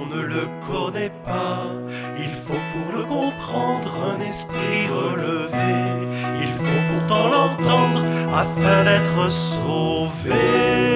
ne le connaît pas. Il faut pour le comprendre un esprit relevé. Il faut pourtant l'entendre afin d'être sauvé.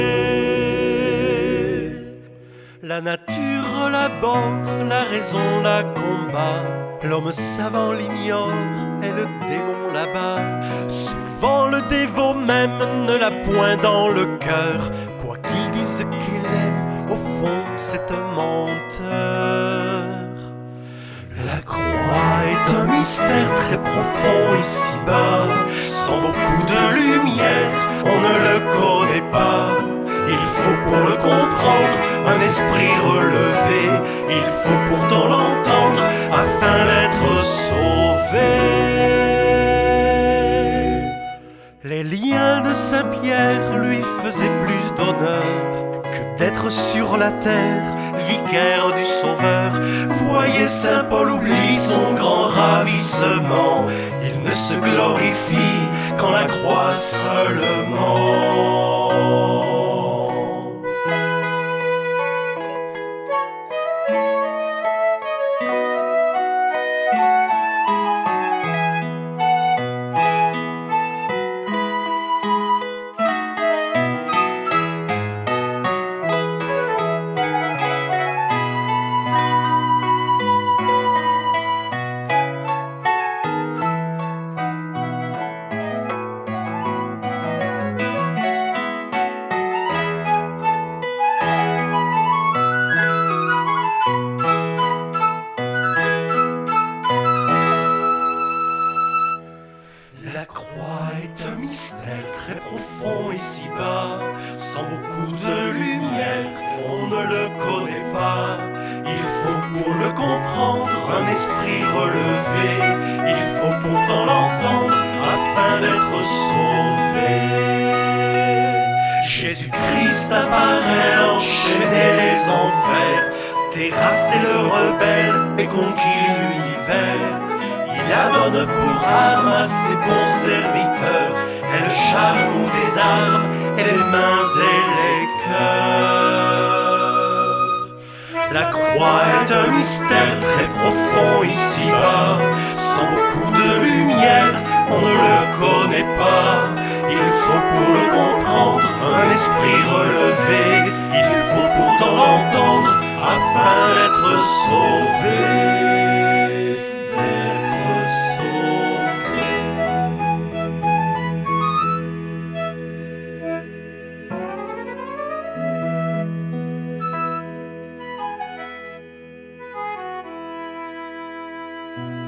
La nature collabore, la raison la combat. L'homme savant l'ignore et le démon là-bas. Souvent le dévot même ne l'a point dans le cœur. Quoi qu'il dise qu'il aime, au fond c'est un menteur. La croix est un mystère très profond ici-bas. Sans beaucoup de lumière, on ne le connaît pas. Il faut pour le comprendre un esprit relevé. Il faut pourtant l'entendre afin d'être sauvé. Les liens de Saint-Pierre lui faisaient plus d'honneur que d'être sur la terre, vicaire du Sauveur. Voyez, Saint Paul oublie son grand ravissement. Il ne se glorifie qu'en la croix seulement. La croix est un mystère très profond ici-bas. Sans beaucoup de lumière, on ne le connaît pas. Il faut pour le comprendre un esprit relevé. Il faut pourtant l'entendre afin d'être sauvé. Jésus-Christ apparaît, enchaîner les enfers, terrasser le rebelle et conquis l'univers. Il la donne pour arme à ses bons serviteurs, et le charme des armes, et les mains et les cœurs. La croix est un mystère très profond ici-bas. Sans beaucoup de lumière, on ne le connaît pas. Il faut pour le comprendre un esprit relevé. Il faut pourtant l'entendre afin d'être sauvé. Thank you.